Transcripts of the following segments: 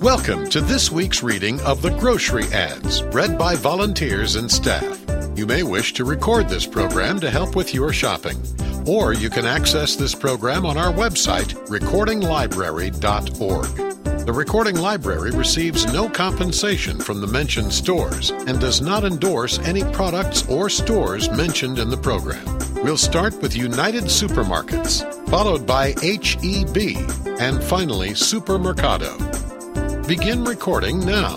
Welcome to this week's reading of the Grocery Ads, read by volunteers and staff. You may wish to record this program to help with your shopping, or you can access this program on our website, recordinglibrary.org. The Recording Library receives no compensation from the mentioned stores and does not endorse any products or stores mentioned in the program. We'll start with United Supermarkets, followed by H-E-B, and finally Supermercado. Begin recording now.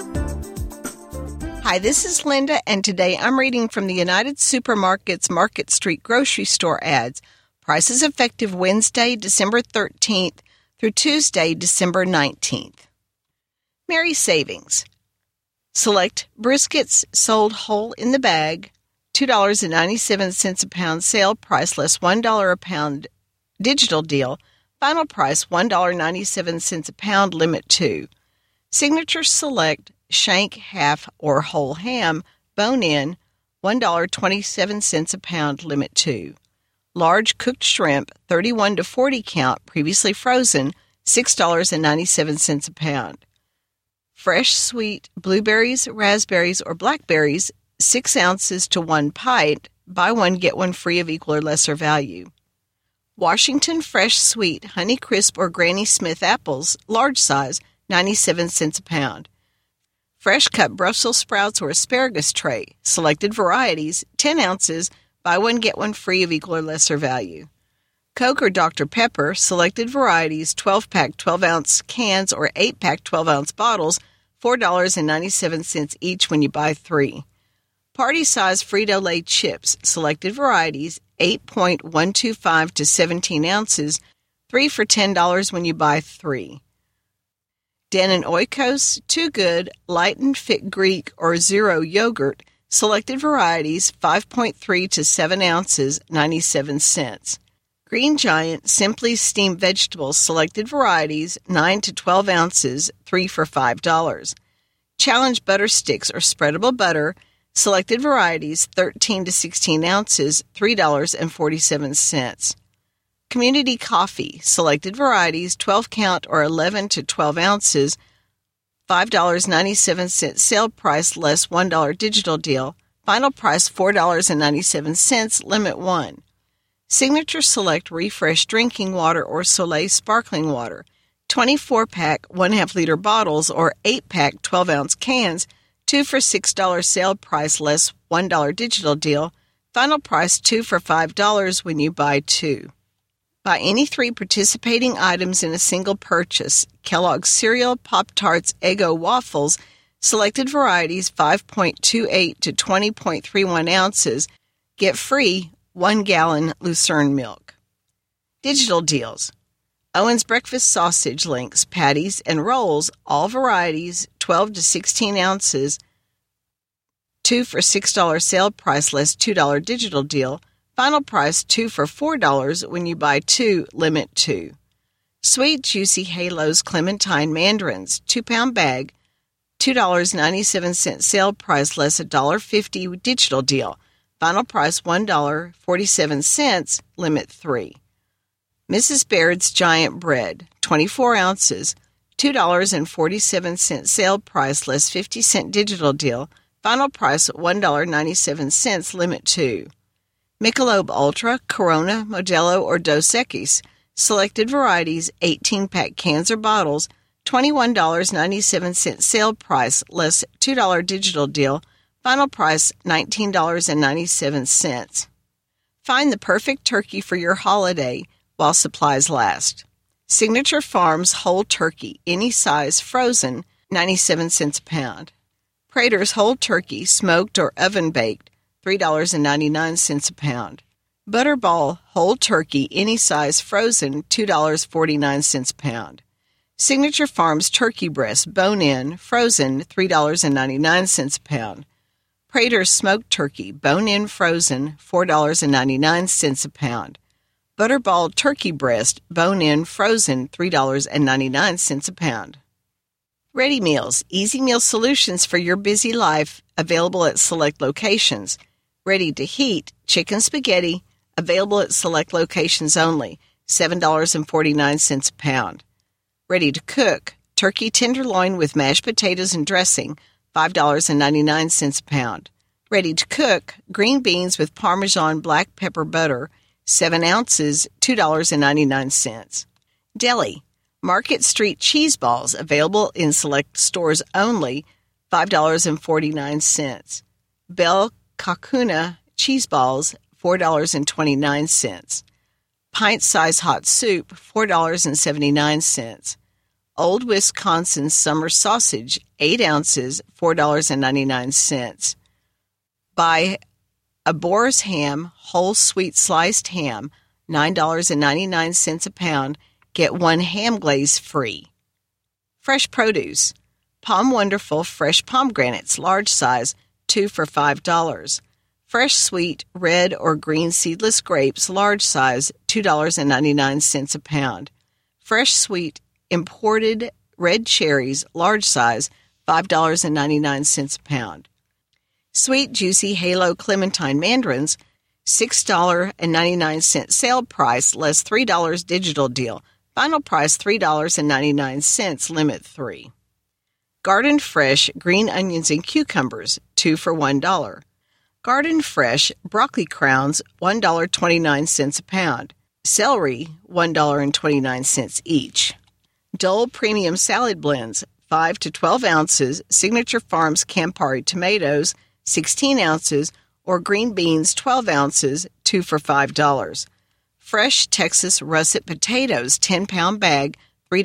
Hi, this is Linda, and today I'm reading from the United Supermarkets Market Street grocery store ads. Prices effective Wednesday, December 13th through Tuesday, December 19th. Merry Savings. Select briskets sold whole in the bag, $2.97 a pound, sale price less $1 a pound, digital deal, final price $1.97 a pound, limit 2. Signature Select shank, half, or whole ham, bone-in, $1.27 a pound, limit 2. Large cooked shrimp, 31 to 40 count, previously frozen, $6.97 a pound. Fresh sweet blueberries, raspberries, or blackberries, 6 ounces to 1 pint, buy one, get one free of equal or lesser value. Washington Fresh Sweet Honey Crisp or Granny Smith apples, large size, 97 cents a pound. Fresh cut Brussels sprouts or asparagus tray, selected varieties, 10 ounces, buy one, get one free of equal or lesser value. Coke or Dr. Pepper, selected varieties, 12-pack 12-ounce cans or 8-pack 12-ounce bottles, $4.97 each when you buy 3. Party-size Frito-Lay chips, selected varieties, 8.125 to 17 ounces, 3 for $10 when you buy 3. Dannon Oikos, Too Good, Light and Fit Greek or Zero yogurt, selected varieties, 5.3 to 7 ounces, 97 cents. Green Giant, Simply Steamed Vegetables, selected varieties, 9 to 12 ounces, 3 for $5. Challenge Butter Sticks or Spreadable Butter, selected varieties, 13 to 16 ounces, $3.47. Community Coffee, selected varieties, 12 count or 11 to 12 ounces, $5.97, sale price less $1 digital deal, final price $4.97, limit 1. Signature Select Refresh Drinking Water or Soleil Sparkling Water, 24-pack 1/2 liter bottles or 8-pack 12-ounce cans, 2 for $6 sale price less $1 digital deal, final price 2 for $5 when you buy 2. Buy any 3 participating items in a single purchase. Kellogg's Cereal, Pop-Tarts, Eggo Waffles, selected varieties, 5.28 to 20.31 ounces. Get free 1 gallon Lucerne milk. Digital deals. Owen's Breakfast Sausage Links, patties, and rolls, all varieties, 12 to 16 ounces, 2 for $6 sale price less $2 digital deal, final price 2 for $4 when you buy 2, limit 2. Sweet Juicy Halos Clementine Mandarins, 2-pound bag, $2.97 sale price less $1.50 digital deal, final price $1.47, limit 3. Mrs. Baird's Giant Bread, 24 ounces, $2.47 sale price less 50-cent digital deal, final price $1.97, limit 2. Michelob Ultra, Corona, Modelo, or Dos Equis, selected varieties, 18-pack cans or bottles, $21.97 sale price less $2 digital deal, final price $19.97. Find the perfect turkey for your holiday while supplies last. Signature Farms Whole Turkey, any size, frozen, 97 cents a pound. Prater's Whole Turkey, smoked or oven-baked, $3.99 a pound. Butterball Whole Turkey, any size, frozen, $2.49 a pound. Signature Farms Turkey Breast, bone-in, frozen, $3.99 a pound. Prater's Smoked Turkey, bone-in, frozen, $4.99 a pound. Butterball Turkey Breast, bone-in, frozen, $3.99 a pound. Ready Meals, easy meal solutions for your busy life, available at select locations. Ready to heat, chicken spaghetti, available at select locations only, $7.49 a pound. Ready to cook, Turkey tenderloin with mashed potatoes and dressing, $5.99 a pound. Ready to cook, green beans with Parmesan black pepper butter, 7 ounces, $2.99. Deli, Market Street cheese balls available in select stores only, $5.49. Bell Kakuna cheese balls, $4.29. Pint-size hot soup, $4.79. Old Wisconsin summer sausage, 8 ounces, $4.99. Buy a Boar's ham, whole sweet sliced ham, $9.99 a pound. Get 1 ham glaze free. Fresh produce. Palm Wonderful fresh pomegranates, large size, 2 for $5. Fresh sweet red or green seedless grapes, large size, $2.99 a pound. Fresh sweet imported red cherries, large size, $5.99 a pound. Sweet juicy Halo Clementine mandarins, $6.99 sale price, less $3 digital deal. Final price $3.99, limit 3. Garden Fresh green onions and cucumbers, 2 for $1. Garden Fresh broccoli crowns, $1.29 a pound. Celery, $1.29 each. Dole Premium Salad Blends, 5 to 12 ounces. Signature Farms Campari tomatoes, 16 ounces. Or green beans, 12 ounces, 2 for $5. Fresh Texas russet potatoes, 10-pound bag,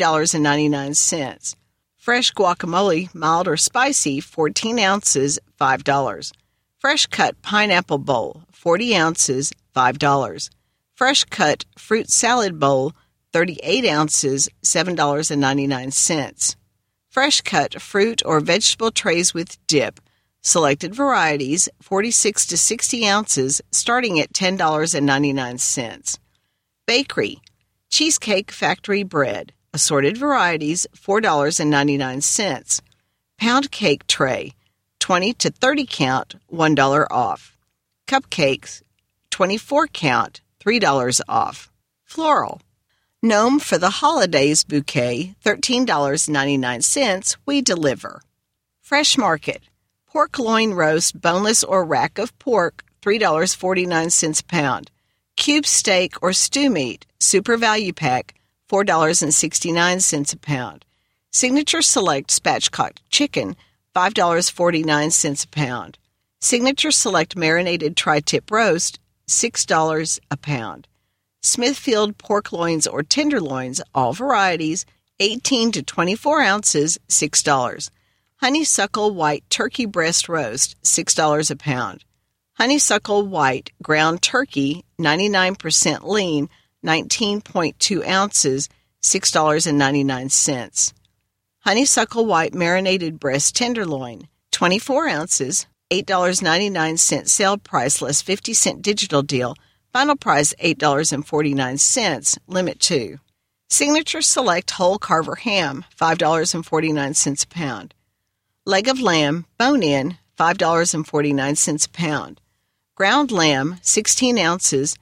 $3.99. Fresh guacamole, mild or spicy, 14 ounces, $5. Fresh cut pineapple bowl, 40 ounces, $5. Fresh cut fruit salad bowl, 38 ounces, $7.99. Fresh cut fruit or vegetable trays with dip, selected varieties, 46 to 60 ounces, starting at $10.99. Bakery, Cheesecake Factory bread, assorted varieties, $4.99. Pound cake tray, 20 to 30 count, $1 off. Cupcakes, 24 count, $3 off. Floral, Gnome for the Holidays bouquet, $13.99, we deliver. Fresh Market, pork loin roast, boneless or rack of pork, $3.49 a pound. Cube steak or stew meat, super value pack, $4.69 a pound. Signature Select spatchcock chicken, $5.49 a pound. Signature Select marinated tri-tip roast, $6 a pound. Smithfield pork loins or tenderloins, all varieties, 18 to 24 ounces, $6. Honeysuckle white turkey breast roast, $6 a pound. Honeysuckle white ground turkey, 99% lean, 19.2 ounces, $6.99. Honeysuckle white marinated breast tenderloin, 24 ounces, $8.99 sale price, less 50-cent digital deal. Final price $8.49, limit 2. Signature Select whole carver ham, $5.49 a pound. Leg of lamb, bone-in, $5.49 a pound. Ground lamb, 16 ounces,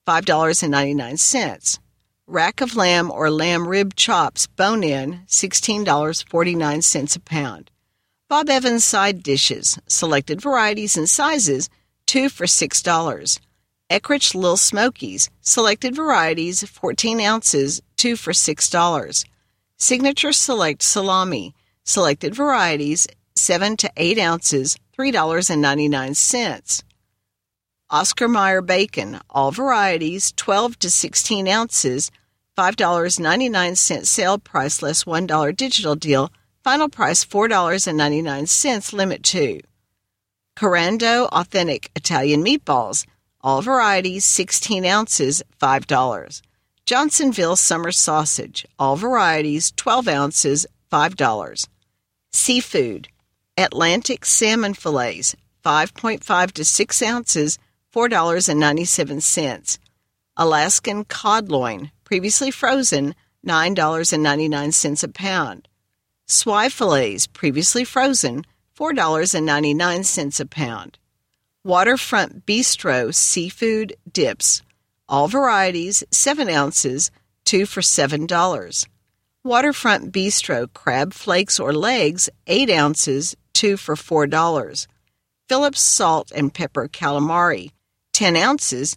$5.99. Rack of lamb or lamb rib chops, bone-in, $16.49 a pound. Bob Evans side dishes, selected varieties and sizes, 2 for $6. Eckrich Little Smokies, selected varieties, 14 ounces, 2 for $6. Signature Select Salami, selected varieties, 7 to 8 ounces, $3.99. Oscar Mayer Bacon, all varieties, 12 to 16 ounces, $5.99 sale price, less $1 digital deal. Final price $4.99, limit 2. Corando Authentic Italian Meatballs, all varieties, 16 ounces, $5. Johnsonville Summer Sausage, all varieties, 12 ounces, $5. Seafood, Atlantic Salmon Fillets, 5.5 to 6 ounces, $4.97. Alaskan Cod Loin, previously frozen, $9.99 a pound. Swy Fillets, previously frozen, $4.99 a pound. Waterfront Bistro Seafood Dips, all varieties, 7 ounces, 2 for $7. Waterfront Bistro crab flakes or legs, 8 ounces, 2 for $4. Phillips salt and pepper calamari, 10 ounces,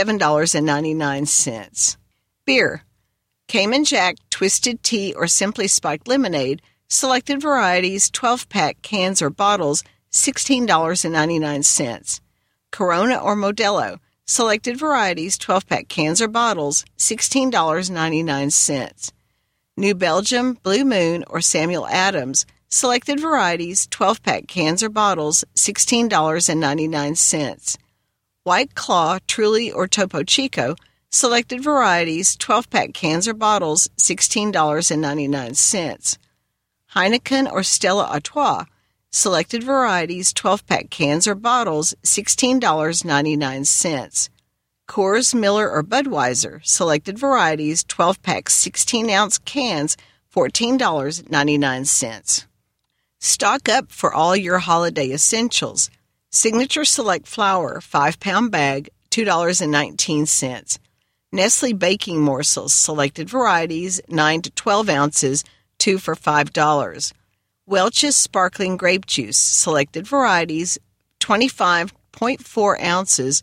$7.99. Beer. Cayman Jack Twisted Tea or Simply Spiked Lemonade, selected varieties, 12-pack cans or bottles, $16.99. Corona or Modelo, selected varieties, 12-pack cans or bottles, $16.99. New Belgium, Blue Moon, or Samuel Adams, selected varieties, 12-pack cans or bottles, $16.99. White Claw, Truly, or Topo Chico, selected varieties, 12-pack cans or bottles, $16.99. Heineken or Stella Artois, selected varieties, 12-pack cans or bottles, $16.99. Coors, Miller, or Budweiser, selected varieties, 12-pack 16-ounce cans, $14.99. Stock up for all your holiday essentials. Signature Select Flour, 5-pound bag, $2.19. Nestle Baking Morsels, selected varieties, 9 to 12 ounces, 2 for $5. Welch's Sparkling Grape Juice, selected varieties, 25.4 ounces,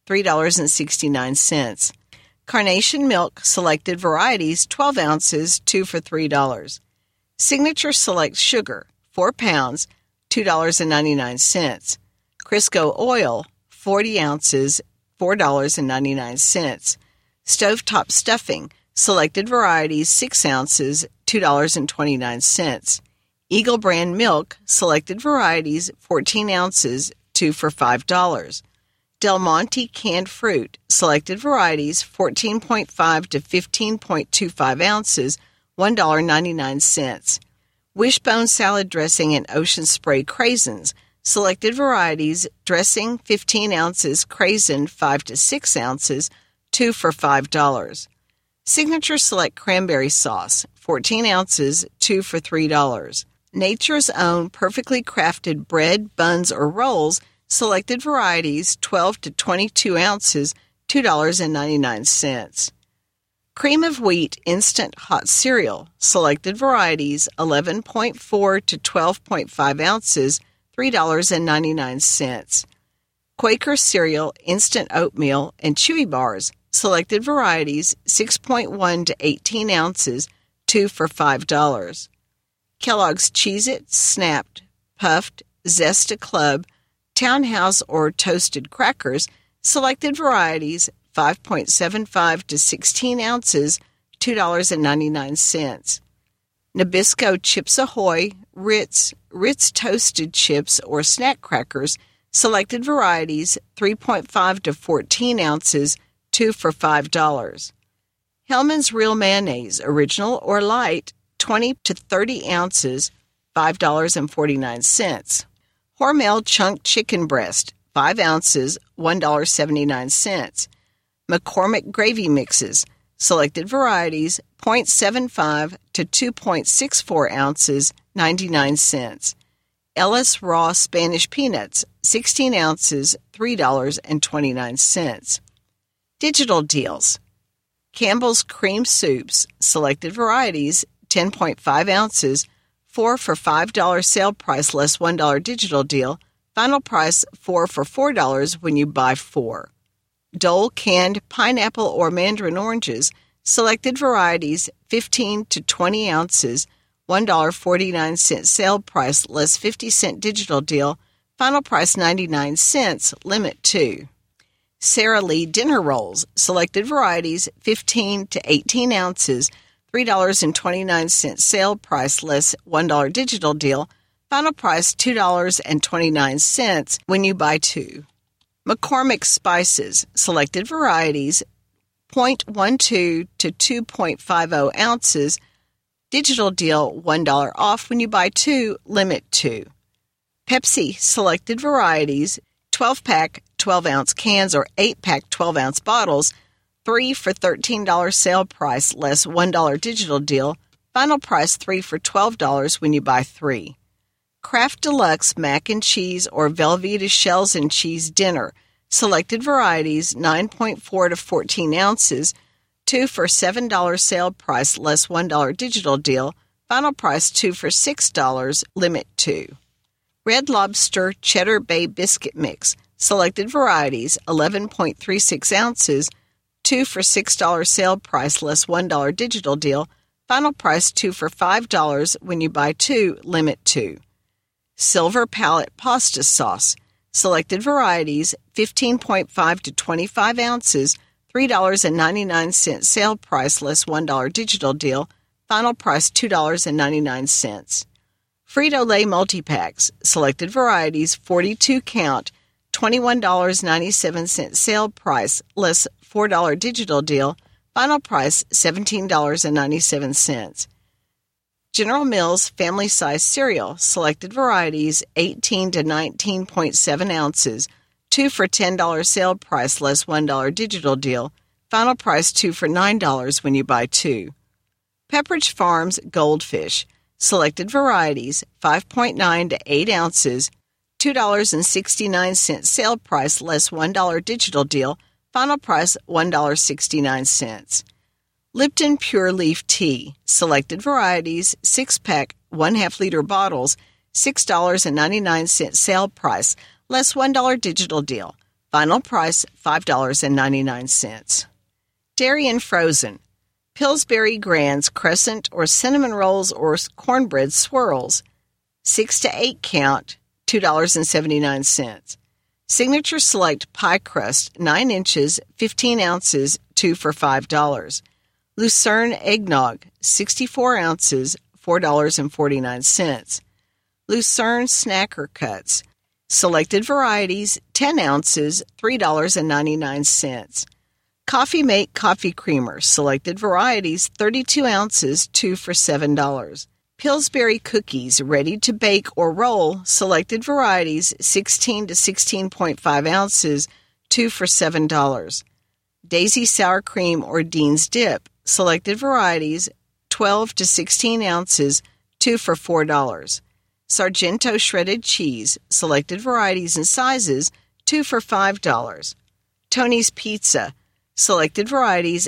$3.69. Carnation Milk, selected varieties, 12 ounces, 2 for $3. Signature Select Sugar, 4 pounds, $2.99. Crisco Oil, 40 ounces, $4.99. Stovetop Stuffing, selected varieties, 6 ounces, $2.29. Eagle Brand Milk, selected varieties, 14 ounces, 2 for $5. Del Monte Canned Fruit, selected varieties, 14.5 to 15.25 ounces, $1.99. Wishbone Salad Dressing and Ocean Spray Craisins, selected varieties, dressing, 15 ounces, craisin, 5 to 6 ounces, 2 for $5. Signature Select Cranberry Sauce, 14 ounces, 2 for $3. Nature's Own Perfectly Crafted Bread, Buns, or Rolls, selected varieties, 12 to 22 ounces, $2.99. Cream of Wheat Instant Hot Cereal, selected varieties, 11.4 to 12.5 ounces, $3.99. Quaker Cereal Instant Oatmeal and Chewy Bars, selected varieties, 6.1 to 18 ounces, 2 for $5. Kellogg's Cheez-It, Snapped, Puffed, Zesta Club, Townhouse or Toasted Crackers, selected varieties, 5.75 to 16 ounces, $2.99. Nabisco Chips Ahoy, Ritz Toasted Chips or Snack Crackers, selected varieties, 3.5 to 14 ounces, 2 for $5. Hellmann's Real Mayonnaise, Original or Light, 20 to 30 ounces, $5.49. Hormel Chunk Chicken Breast, 5 ounces, $1.79. McCormick Gravy Mixes, selected varieties, 0.75 to 2.64 ounces, 99 cents. Ellis Raw Spanish Peanuts, 16 ounces, $3.29. Digital deals. Campbell's Cream Soups, selected varieties, 10.5 ounces, 4 for $5 sale price less $1 digital deal. Final price 4 for $4 when you buy 4. Dole canned pineapple or mandarin oranges, selected varieties, 15 to 20 ounces, $1.49 sale price less 50-cent digital deal. Final price 99 cents, limit 2. Sara Lee dinner rolls, selected varieties, 15 to 18 ounces, $3.29 sale price less $1 digital deal. Final price $2.29 when you buy 2. McCormick Spices, selected varieties, 0.12 to 2.50 ounces, digital deal $1 off when you buy 2, limit 2. Pepsi, selected varieties, 12-pack 12-ounce cans or 8-pack 12-ounce bottles, 3 for $13 sale price less $1 digital deal. Final price 3 for $12 when you buy 3. Kraft Deluxe Mac and Cheese or Velveeta Shells and Cheese Dinner, selected varieties, 9.4 to 14 ounces, 2 for $7 sale price less $1 digital deal. Final price 2 for $6, limit 2. Red Lobster Cheddar Bay Biscuit Mix. Selected varieties, 11.36 ounces. 2 for $6 sale price less $1 digital deal. Final price 2 for $5 when you buy 2, limit 2. Silver Palette Pasta Sauce. Selected varieties, 15.5 to 25 ounces, $3.99 sale price less $1 digital deal. Final price $2.99. Frito-Lay Multi-Packs. Selected varieties, 42 count, $21.97 sale price less $4 digital deal. Final price $17.97. General Mills Family Size Cereal. Selected varieties, 18 to 19.7 ounces, 2 for $10 sale price less $1 digital deal. Final price 2 for $9 when you buy 2. Pepperidge Farms Goldfish. Selected varieties, 5.9 to 8 ounces, $2.69 sale price less $1 digital deal. Final price $1.69. Lipton Pure Leaf Tea. Selected varieties, 6-pack, 1/2 liter bottles, $6.99 sale price, less $1 digital deal. Final price $5.99. Dairy and Frozen. Pillsbury Grands Crescent or Cinnamon Rolls or Cornbread Swirls, 6 to 8 count, $2.79. Signature Select Pie Crust, 9 inches, 15 ounces, 2 for $5. Lucerne Eggnog, 64 ounces, $4.49. Lucerne Snacker Cuts. Selected varieties, 10 ounces, $3.99. Coffee Mate Coffee Creamer. Selected varieties, 32 ounces, 2 for $7. Pillsbury Cookies, ready to bake or roll. Selected varieties, 16 to 16.5 ounces, 2 for $7. Daisy Sour Cream or Dean's Dip. Selected varieties, 12 to 16 ounces, 2 for $4. Sargento Shredded Cheese. Selected varieties and sizes, 2 for $5. Tony's Pizza. Selected varieties,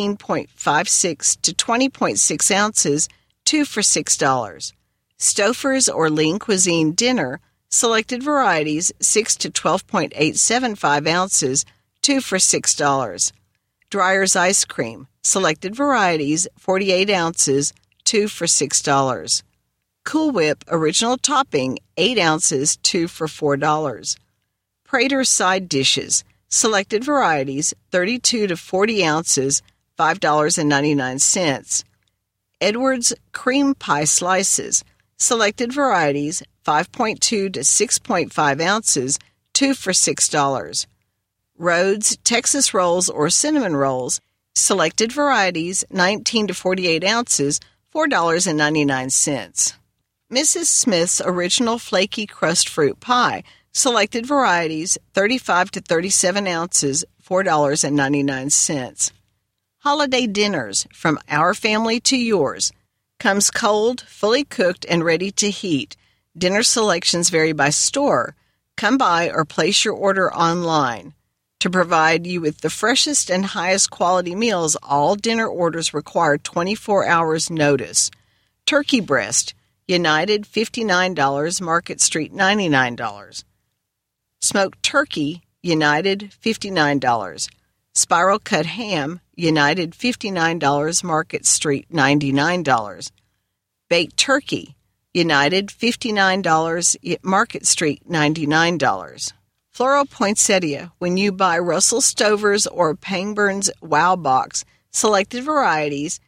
18.56 to 20.6 ounces, 2 for $6. Stouffer's or Lean Cuisine Dinner. Selected varieties, 6 to 12.875 ounces, 2 for $6. Dreyer's Ice Cream. Selected varieties, 48 ounces, 2 for $6. Cool Whip Original Topping, 8 ounces, 2 for $4. Prater Side Dishes. Selected varieties, 32 to 40 ounces, $5.99. Edwards Cream Pie Slices. Selected varieties, 5.2 to 6.5 ounces, 2 for $6. Rhodes Texas Rolls or Cinnamon Rolls. Selected varieties, 19 to 48 ounces, $4.99. Mrs. Smith's Original Flaky Crust Fruit Pie. Selected varieties, 35 to 37 ounces, $4.99. Holiday Dinners, from our family to yours. Comes cold, fully cooked, and ready to heat. Dinner selections vary by store. Come by or place your order online. To provide you with the freshest and highest quality meals, all dinner orders require 24 hours notice. Turkey Breast, United $59, Market Street $99. Smoked Turkey, United $59. Spiral Cut Ham, United $59, Market Street $99. Baked Turkey, United $59, Market Street $99. Floral Poinsettia, when you buy Russell Stover's or Pangburns Wow Box, selected varieties,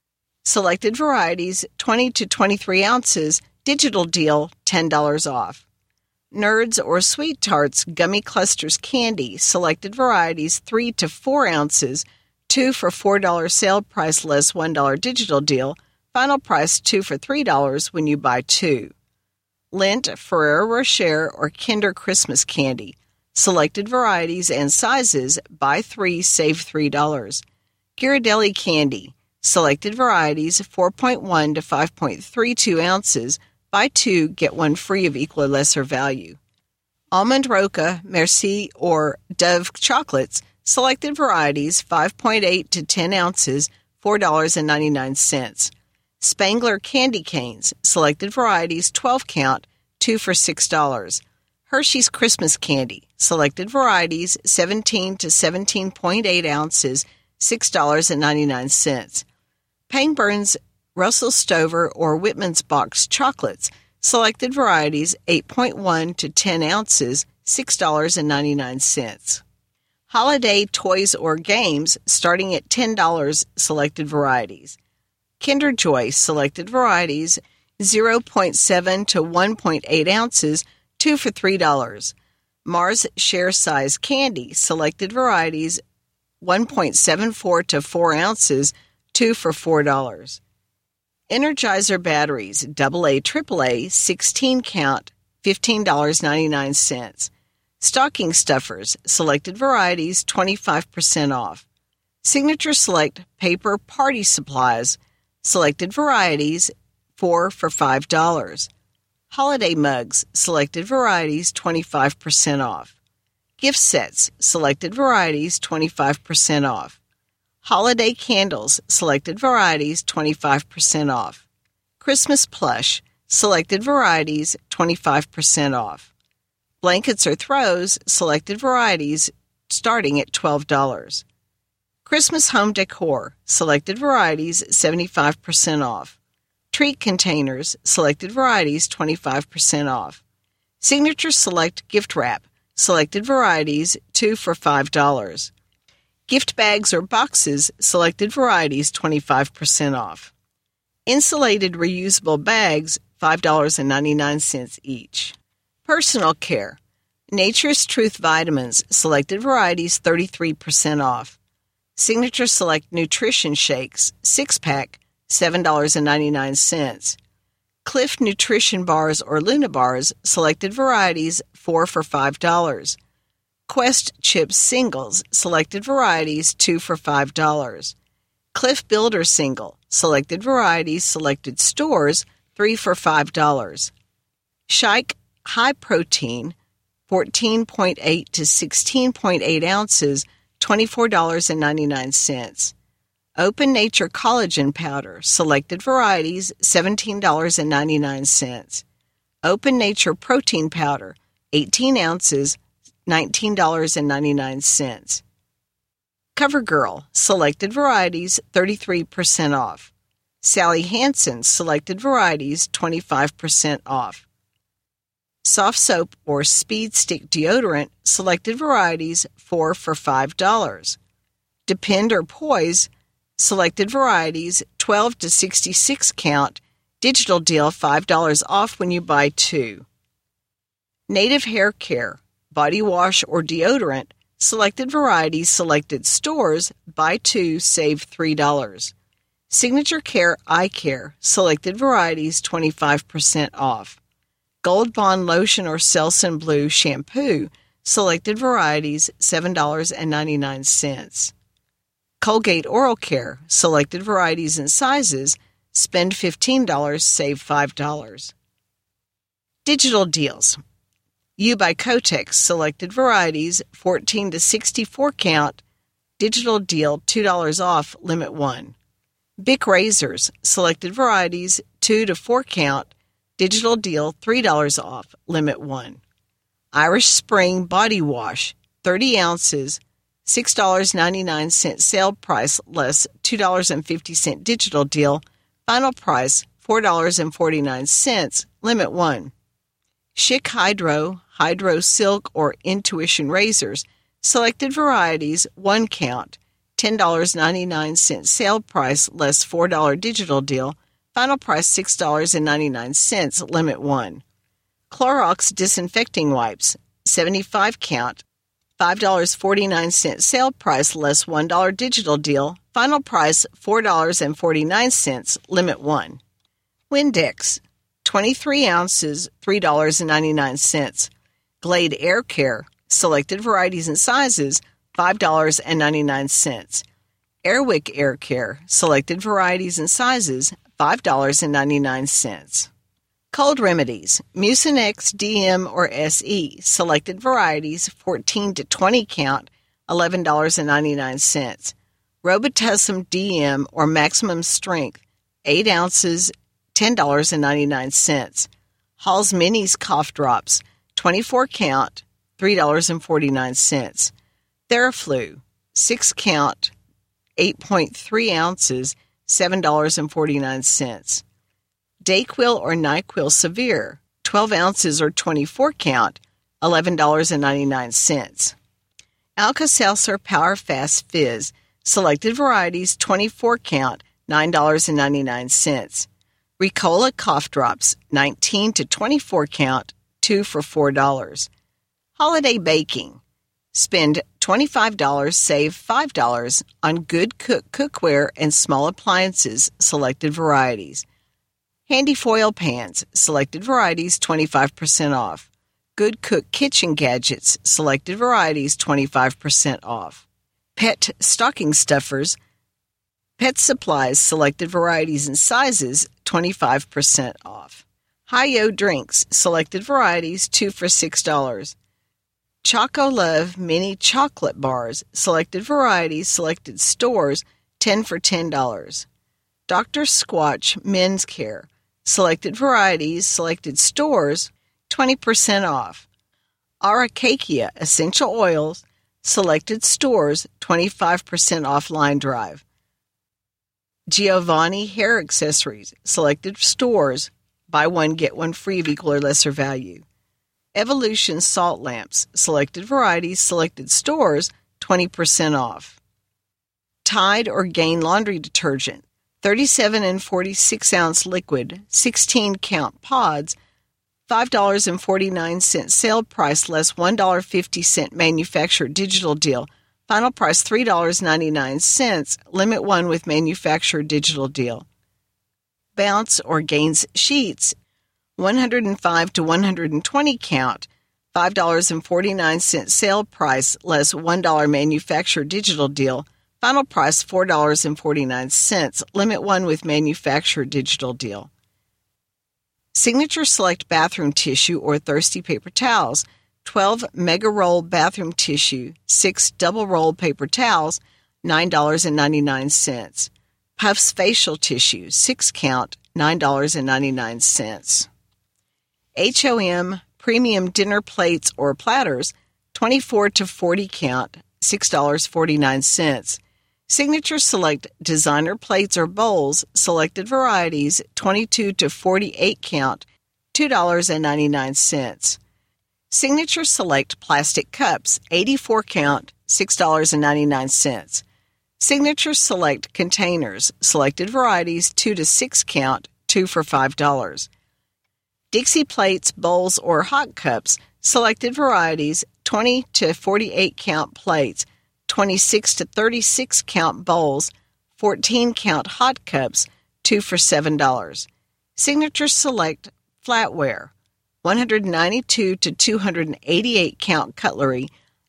20 to 23 ounces, digital deal, $10 off. Nerds or Sweet Tarts Gummy Clusters Candy, selected varieties, 3 to 4 ounces, 2 for $4 sale price less $1 digital deal, final price 2 for $3 when you buy 2. Lindt Ferrero Rocher or Kinder Christmas Candy, selected varieties and sizes, buy 3, save $3. Ghirardelli Candy, selected varieties, 4.1 to 5.32 ounces, buy 2, get 1 free of equal or lesser value. Almond Roca, Merci, or Dove Chocolates, Selected varieties, 5.8 to 10 ounces, $4.99. Spangler candy canes, selected varieties, 12 count, 2 for $6. Hershey's Christmas candy, selected varieties, 17 to 17.8 ounces, $6.99. Pangburns Russell Stover or Whitman's Box chocolates, selected varieties, 8.1 to 10 ounces, $6.99. Holiday toys or games starting at $10, selected varieties. Kinder Joy selected varieties, 0.7 to 1.8 ounces, 2 for $3. Mars Share Size Candy selected varieties, 1.74 to 4 ounces, 2 for $4. Energizer batteries, AA, AAA, 16 count, $15.99. Stocking stuffers, selected varieties, 25% off. Signature Select paper party supplies, selected varieties, 4 for $5. Holiday mugs, selected varieties, 25% off. Gift sets, selected varieties, 25% off. Holiday candles, selected varieties, 25% off. Christmas plush, selected varieties, 25% off. Blankets or throws, selected varieties, starting at $12. Christmas home decor, selected varieties, 75% off. Treat containers, selected varieties, 25% off. Signature Select gift wrap, selected varieties, 2 for $5. Gift bags or boxes, selected varieties, 25% off. Insulated reusable bags, $5.99 each. Personal care. Nature's Truth vitamins, selected varieties, 33% off. Signature Select nutrition shakes, 6-pack, $7.99. Cliff Nutrition bars or Luna bars, selected varieties, 4 for $5. Quest Chips singles, selected varieties, 2 for $5. Cliff Builder single, selected varieties, selected stores, 3 for $5. Shike High Protein, 14.8 to 16.8 ounces, $24.99. Open Nature Collagen Powder, selected varieties, $17.99. Open Nature Protein Powder, 18 ounces, $19.99. CoverGirl, selected varieties, 33% off. Sally Hansen's selected varieties, 25% off. Soft soap or Speed Stick deodorant, selected varieties, 4 for $5. Depend or Poise, selected varieties, 12 to 66 count, digital deal, $5 off when you buy 2. Native Hair Care, body wash or deodorant, selected varieties, selected stores, buy 2, save $3. Signature Care Eye Care, selected varieties, 25% off. Gold Bond Lotion or Selsun Blue Shampoo, selected varieties, $7.99. Colgate Oral Care, selected varieties and sizes, spend $15, save $5. Digital deals. U by Kotex, selected varieties, 14 to 64 count, digital deal, $2 off, limit 1. Bic razors, selected varieties, 2 to 4 count, digital deal, $3 off, limit 1. Irish Spring Body Wash, 30 ounces, $6.99 sale price less $2.50 digital deal, final price $4.49, limit 1. Schick Hydro Silk or Intuition razors, selected varieties, 1 count, $10.99 sale price less $4 digital deal, final price $6.99, limit 1. Clorox disinfecting wipes, 75 count, $5.49 sale price less $1 digital deal, final price $4.49, limit 1. Windex, 23 ounces, $3.99. Glade Air Care, selected varieties and sizes, $5.99. Airwick Air Care, selected varieties and sizes, $5.99. Cold Remedies, Mucinex DM or SE, selected varieties, 14 to 20 count, $11.99. Robitussin DM or Maximum Strength, 8 ounces, $10.99. Hall's Minis Cough Drops, 24 count, $3.49. Theraflu, 6 count, 8.3 ounces, $7.49. Dayquil or NyQuil Severe, 12 ounces or 24 count, $11.99. Alka-Seltzer Power Fast Fizz, selected varieties, 24 count, $9.99. Ricola Cough Drops, 19 to 24 count, 2 for $4. Holiday Baking. Spend $25, save $5 on Good Cook cookware and small appliances, selected varieties. Handy Foil Pans, selected varieties, 25% off. Good Cook Kitchen Gadgets, selected varieties, 25% off. Pet Stocking Stuffers, Pet Supplies, selected varieties and sizes, 25% off. Hi-Yo Drinks, selected varieties, 2 for $6. Choco Love Mini Chocolate Bars, selected varieties, selected stores, 10 for $10. Dr. Squatch Men's Care, selected varieties, selected stores, 20% off. Aracacia Essential Oils, selected stores, 25% off line drive. Giovanni Hair Accessories, selected stores, buy one, get one free of equal or lesser value. Evolution Salt Lamps, selected varieties, selected stores, 20% off. Tide or Gain Laundry Detergent, 37 and 46 ounce liquid, 16 count pods, $5.49 sale price less $1.50 manufacturer digital deal. Final price $3.99, limit 1 with manufacturer digital deal. Bounce or Gains Sheets, 105 to 120 count, $5.49 sale price less $1 manufacturer digital deal. Final price $4.49, limit 1 with manufacturer digital deal. Signature Select Bathroom Tissue or Thirsty Paper Towels, 12 Mega Roll Bathroom Tissue, 6 Double Roll Paper Towels, $9.99. Puffs Facial Tissue, 6 count, $9.99. HOM Premium Dinner Plates or Platters, 24 to 40 count, $6.49. Signature Select Designer Plates or Bowls, selected varieties, 22 to 48 count, $2.99. Signature Select Plastic Cups, 84 count, $6.99. Signature Select Containers, selected varieties, 2 to 6 count, 2 for $5. Dixie Plates, Bowls, or Hot Cups, selected varieties, 20 to 48 count plates, 26 to 36 count bowls, 14 count hot cups, 2 for $7. Signature Select Flatware, 192 to 288 count cutlery,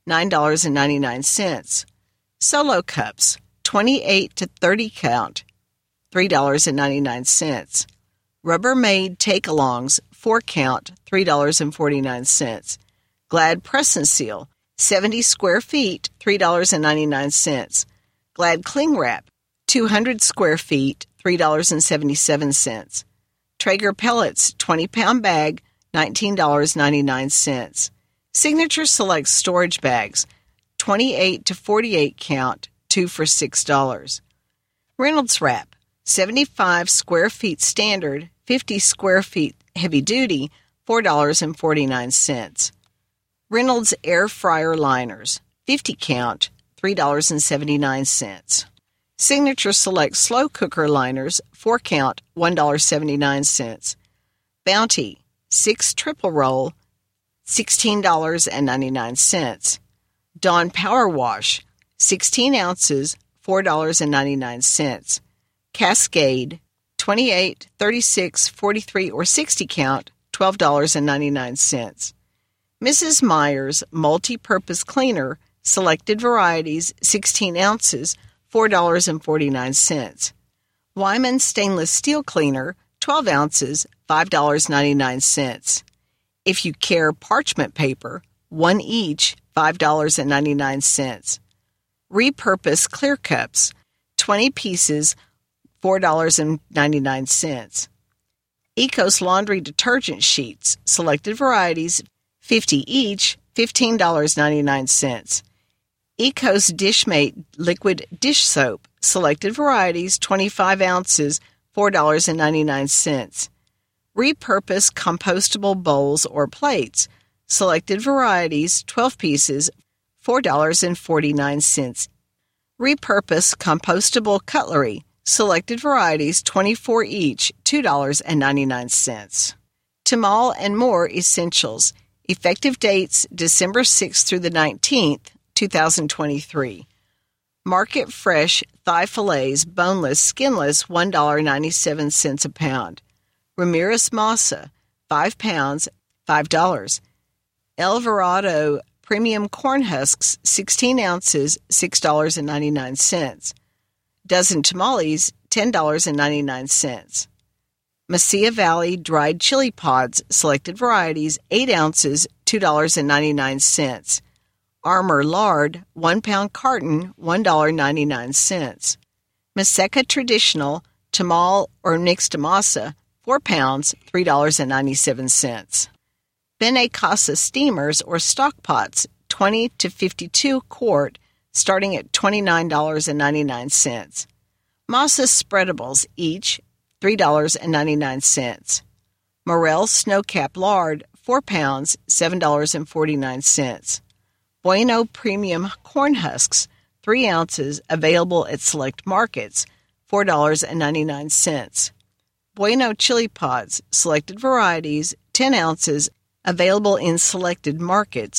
$9.99. Solo Cups, 28 to 30 count, $3.99. Rubbermaid Take-Alongs, 4 count, $3.49. Glad Press and Seal, 70 square feet, $3.99. Glad Cling Wrap, 200 square feet, $3.77. Traeger Pellets, 20-pound bag, $19.99. Signature Select Storage Bags, 28 to 48 count, 2 for $6. Reynolds Wrap, 75 square feet standard, 50 square feet heavy duty, $4.49. Reynolds Air Fryer Liners, 50 count, $3.79. Signature Select Slow Cooker Liners, 4 count, $1.79. Bounty, 6 triple roll, $16.99. Dawn Power Wash, 16 ounces, $4.99. Cascade, 28, 36, 43, or 60 count, $12.99. Mrs. Meyer's Multi-Purpose Cleaner, selected varieties, 16 ounces, $4.49. Wyman Stainless Steel Cleaner, 12 ounces, $5.99. If You Care Parchment Paper, 1 each, $5.99. Repurpose clear cups, 20 pieces, $4.99. Ecos laundry detergent sheets, selected varieties, 50 each, $15.99. Ecos Dishmate liquid dish soap, selected varieties, 25 ounces, $4.99. Repurpose compostable bowls or plates, selected varieties, 12 pieces, $4.49. Repurpose compostable cutlery, selected varieties, 24 each, $2.99. Tamal and More Essentials. Effective dates December 6th through the 19th, 2023. Market Fresh thigh fillets, boneless, skinless, $1.97 a pound. Ramirez Masa, 5 pounds, $5. El Dorado Premium Corn Husks, 16 ounces, $6.99. Dozen tamales, $10.99. Mesilla Valley Dried Chili Pods, selected varieties, 8 ounces, $2.99. Armour Lard, 1 pound carton, $1.99. Maseca Traditional Tamal or Nixtamasa, 4 pounds, $3.97. Bene Casa Steamers or Stock Pots, 20 to 52 quart, starting at $29.99. Masa Spreadables, each $3.99. Morel Snowcap Lard, 4 pounds, $7.49. Bueno Premium Corn Husks, 3 ounces, available at select markets, $4.99. Bueno Chili Pods, selected varieties, 10 ounces, available in selected markets,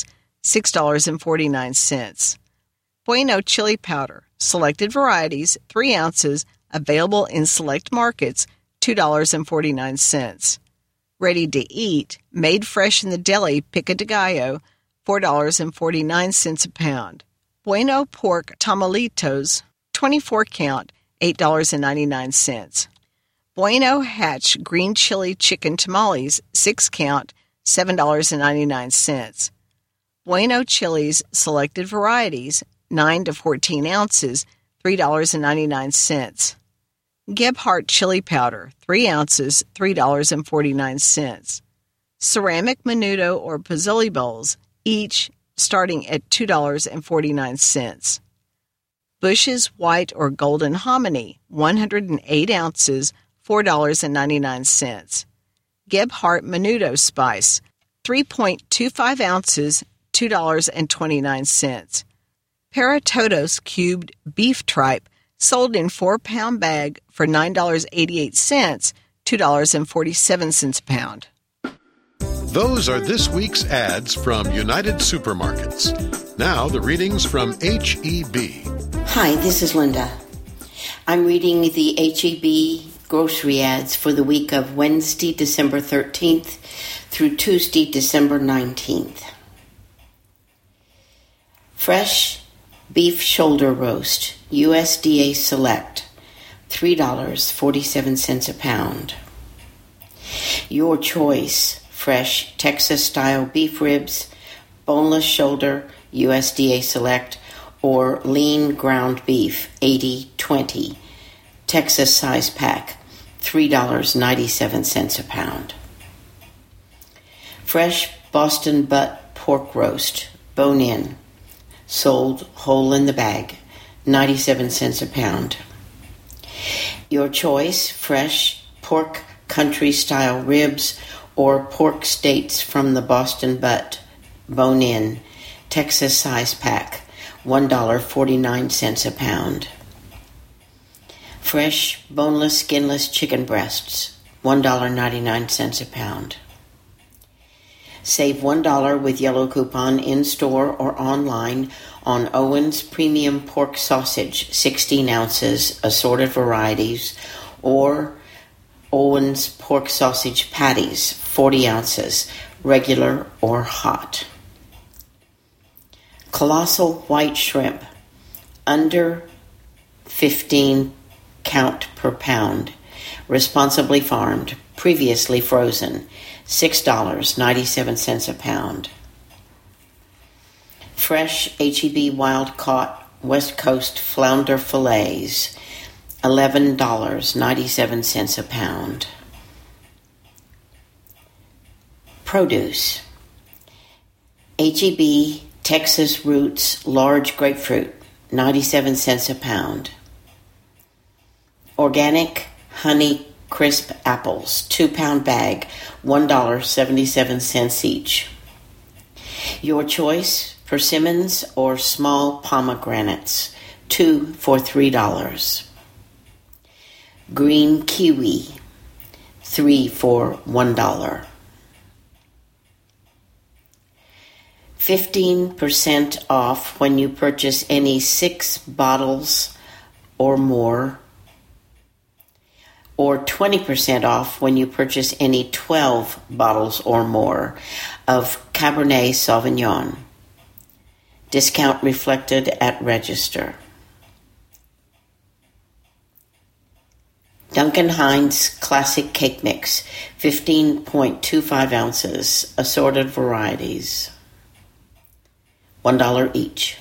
$6.49. Bueno Chili Powder, selected varieties, 3 ounces, available in select markets, $2.49. Ready to eat, made fresh in the deli, Pico de Gallo, $4.49 a pound. Bueno Pork Tamalitos, 24 count, $8.99. Bueno Hatch Green Chili Chicken Tamales, 6 count, $7.99. Bueno Chili's selected varieties, 9 to 14 ounces, $3.99. Gebhardt Chili Powder, 3 ounces, $3.49. Ceramic Menudo or Pozzoli Bowls, each starting at $2.49. Bush's White or Golden Hominy, 108 ounces, $4.99. Gebhardt Menudo Spice, 3.25 ounces, $2.29. Paratotos Cubed Beef Tripe, sold in 4-pound bag for $9.88, $2.47 a pound. Those are this week's ads from United Supermarkets. Now the readings from H-E-B. Hi, this is Linda. I'm reading the H-E-B grocery ads for the week of Wednesday, December 13th through Tuesday, December 19th. Fresh beef shoulder roast, USDA Select, $3.47 a pound. Your choice, fresh Texas-style beef ribs, boneless shoulder, USDA Select, or lean ground beef, 80/20, Texas size pack, $3.97 a pound. Fresh Boston butt pork roast, bone-in, sold whole in the bag, 97 cents a pound. Your choice, fresh pork country-style ribs or pork steaks from the Boston butt, bone-in, Texas size pack, $1.49 a pound. Fresh, boneless, skinless chicken breasts, $1.99 a pound. Save $1 with yellow coupon in-store or online on Owens Premium Pork Sausage, 16 ounces, assorted varieties, or Owens Pork Sausage Patties, 40 ounces, regular or hot. Colossal White Shrimp, under 15 count per pound, responsibly farmed, previously frozen, $6.97 a pound. Fresh H-E-B wild-caught West Coast flounder fillets, $11.97 a pound. Produce. H-E-B Texas Roots large grapefruit, 97 cents a pound. Organic Honey Crisp apples, 2-pound bag, $1.77 each. Your choice, persimmons or small pomegranates, 2 for $3. Green kiwi, 3 for $1. 15% off when you purchase any 6 bottles or more, or 20% off when you purchase any 12 bottles or more of Cabernet Sauvignon. Discount reflected at register. Duncan Hines Classic Cake Mix, 15.25 ounces, assorted varieties, $1 each.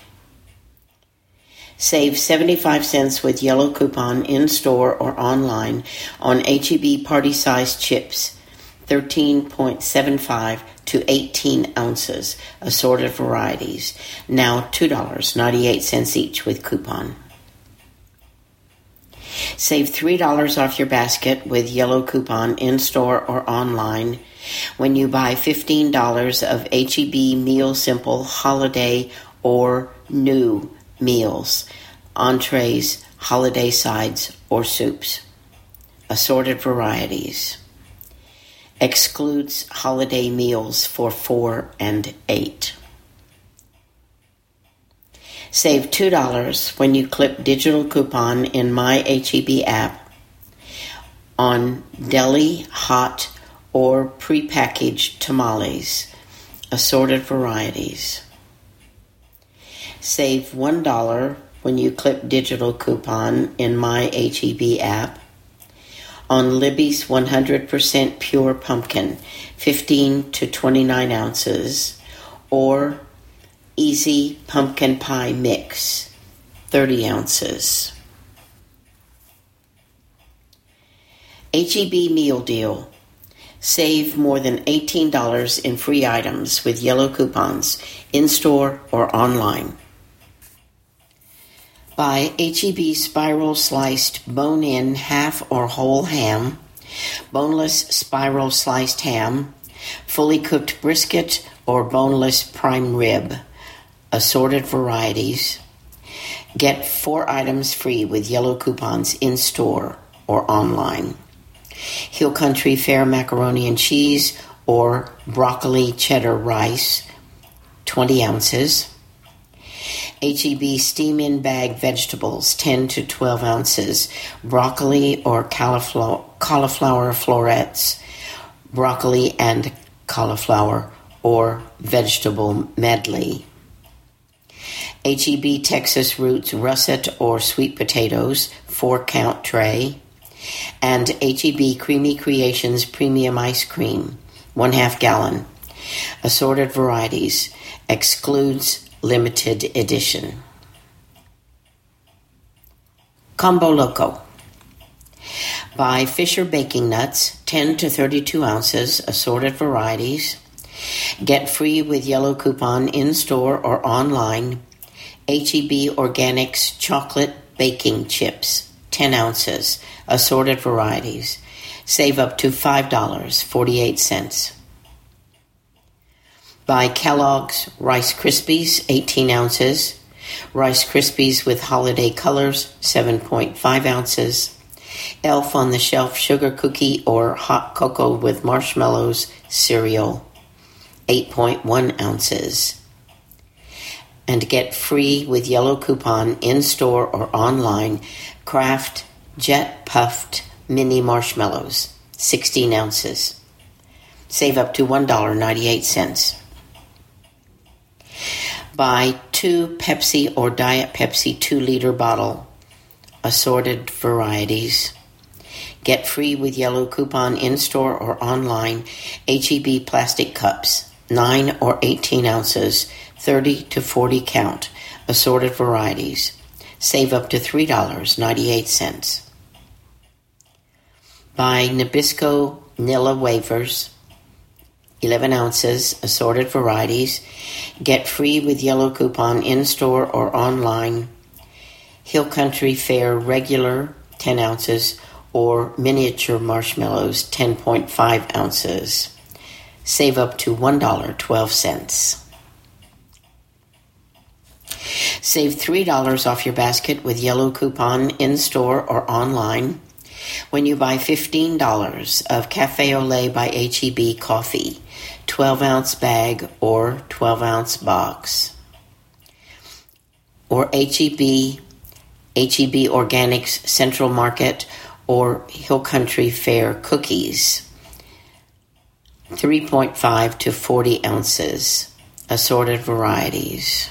Save 75 cents with yellow coupon in-store or online on H-E-B party-sized chips, 13.75 to 18 ounces, assorted varieties, now $2.98 each with coupon. Save $3 off your basket with yellow coupon in-store or online when you buy $15 of H-E-B Meal Simple Holiday or New meals, entrees, holiday sides, or soups. Assorted varieties. Excludes holiday meals for 4 and 8. Save $2 when you clip digital coupon in My H-E-B app on deli, hot, or prepackaged tamales. Assorted varieties. Save $1 when you clip digital coupon in My H-E-B app on Libby's 100% pure pumpkin, 15 to 29 ounces, or Easy Pumpkin Pie Mix, 30 ounces. H-E-B Meal Deal. Save more than $18 in free items with yellow coupons, in-store or online. Buy H-E-B spiral sliced bone-in half or whole ham, boneless spiral sliced ham, fully cooked brisket or boneless prime rib, assorted varieties. Get 4 items free with yellow coupons in-store or online. Hill Country Fair macaroni and cheese or broccoli cheddar rice, 20 ounces. H-E-B steam-in bag vegetables, 10 to 12 ounces. Broccoli or cauliflower florets, broccoli and cauliflower or vegetable medley. H-E-B Texas Roots russet or sweet potatoes, 4-count tray. And H-E-B Creamy Creations Premium Ice Cream, 1/2 gallon. Assorted varieties. Excludes limited edition. Combo Loco. Buy Fisher baking nuts, 10 to 32 ounces, assorted varieties. Get free with yellow coupon in-store or online. H-E-B Organics chocolate baking chips, 10 ounces, assorted varieties. Save up to $5.48. Buy Kellogg's Rice Krispies, 18 ounces. Rice Krispies with holiday colors, 7.5 ounces. Elf on the Shelf sugar cookie or hot cocoa with marshmallows cereal, 8.1 ounces. And get free with yellow coupon in-store or online Kraft Jet Puffed Mini Marshmallows, 16 ounces. Save up to $1.98. Buy 2 Pepsi or Diet Pepsi 2-liter bottle, assorted varieties. Get free with yellow coupon in-store or online H-E-B plastic cups, 9 or 18 ounces, 30 to 40 count, assorted varieties. Save up to $3.98. Buy Nabisco Nilla wafers, 11 ounces, assorted varieties. Get free with yellow coupon in-store or online. Hill Country Fare regular, 10 ounces, or miniature marshmallows, 10.5 ounces. Save up to $1.12. Save $3 off your basket with yellow coupon in-store or online when you buy $15 of Cafe Olé by H-E-B coffee, 12-ounce bag or 12-ounce box. Or H-E-B Organics Central Market or Hill Country Fare cookies, 3.5 to 40 ounces, assorted varieties.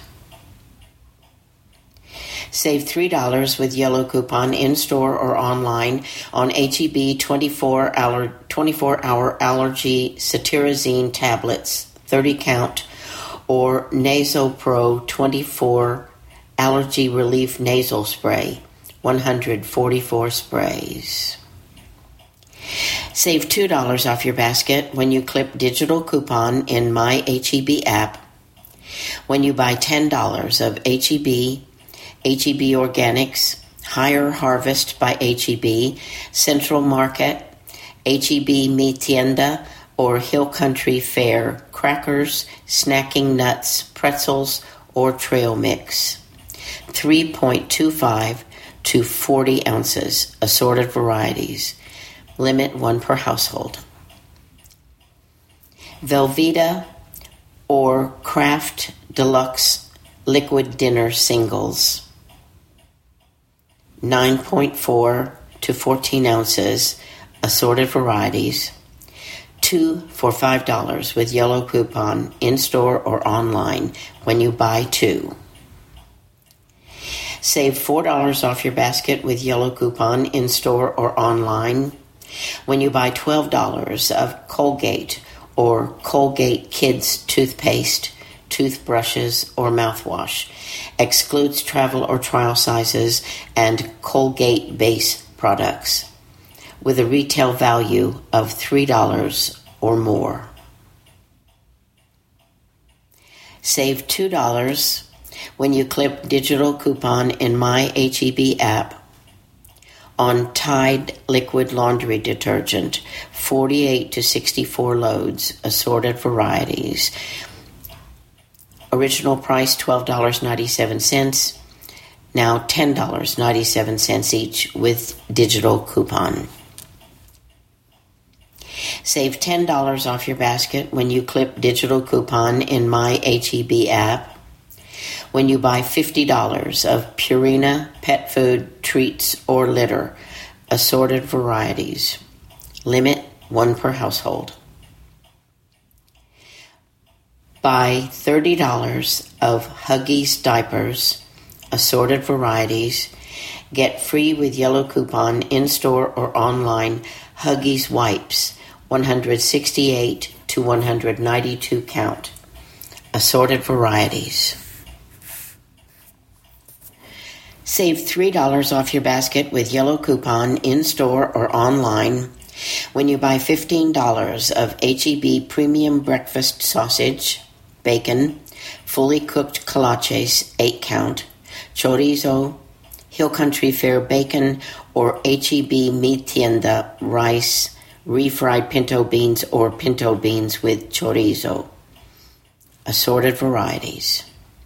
Save $3 with yellow coupon in-store or online on H-E-B 24-hour allergy cetirizine tablets, 30 count, or NasoPro 24 allergy relief nasal spray, 144 sprays. Save $2 off your basket when you clip digital coupon in My H-E-B app when you buy $10 of H-E-B Organics, Higher Harvest by H-E-B, Central Market, H-E-B Mi Tienda, or Hill Country Fare crackers, snacking nuts, pretzels, or trail mix. 3.25 to 40 ounces, assorted varieties. Limit 1 per household. Velveeta or Kraft Deluxe Liquid Dinner Singles, 9.4 to 14 ounces, assorted varieties. 2 for $5 with yellow coupon in-store or online when you buy 2. Save $4 off your basket with yellow coupon in-store or online when you buy $12 of Colgate or Colgate Kids toothpaste, toothbrushes, or mouthwash. Excludes travel or trial sizes and Colgate base products with a retail value of $3 or more. Save $2 when you clip digital coupon in My H-E-B app on Tide liquid laundry detergent, 48 to 64 loads, assorted varieties. Original price $12.97, now $10.97 each with digital coupon. Save $10 off your basket when you clip digital coupon in My H-E-B app when you buy $50 of Purina pet food, treats, or litter, assorted varieties. Limit 1 per household. Buy $30 of Huggies diapers, assorted varieties. Get free with yellow coupon in-store or online Huggies wipes, 168 to 192 count, assorted varieties. Save $3 off your basket with yellow coupon in-store or online when you buy $15 of H-E-B premium breakfast sausage, bacon, fully cooked kolaches, 8 count, chorizo, Hill Country Fare bacon, or H-E-B Mi Tienda rice, refried pinto beans or pinto beans with chorizo, assorted varieties.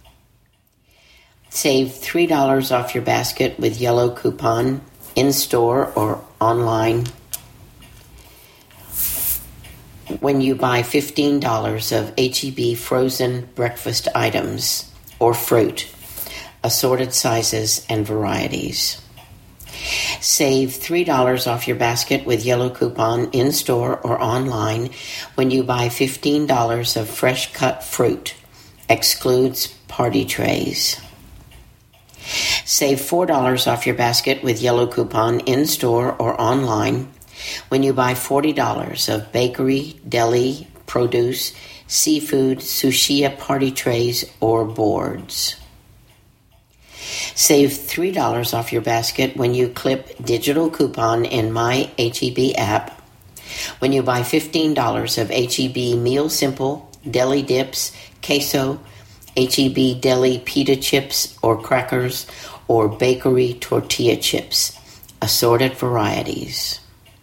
Save $3 off your basket with yellow coupon in-store or online when you buy $15 of H-E-B frozen breakfast items or fruit, assorted sizes and varieties. Save $3 off your basket with yellow coupon in-store or online when you buy $15 of fresh cut fruit, excludes party trays. Save $4 off your basket with yellow coupon in-store or online when you buy $40 of bakery, deli, produce, seafood, sushi party trays or boards. Save $3 off your basket when you clip digital coupon in My H-E-B app. When you buy $15 of H-E-B Meal Simple, deli dips, queso, H-E-B deli pita chips or crackers, or bakery tortilla chips, assorted varieties.